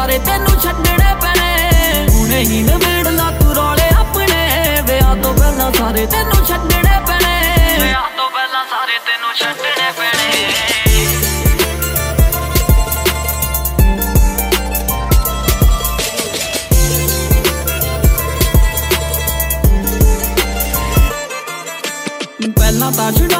सारे तेनू छड्डने पैणे हुणे ही नवेड़ ला तू रौले अपने विआह तो पहला सारे तेनू छड्डने पैणे विआह तो पहला सारे तेनू छड्डने पैणे पहला तां छुड़ा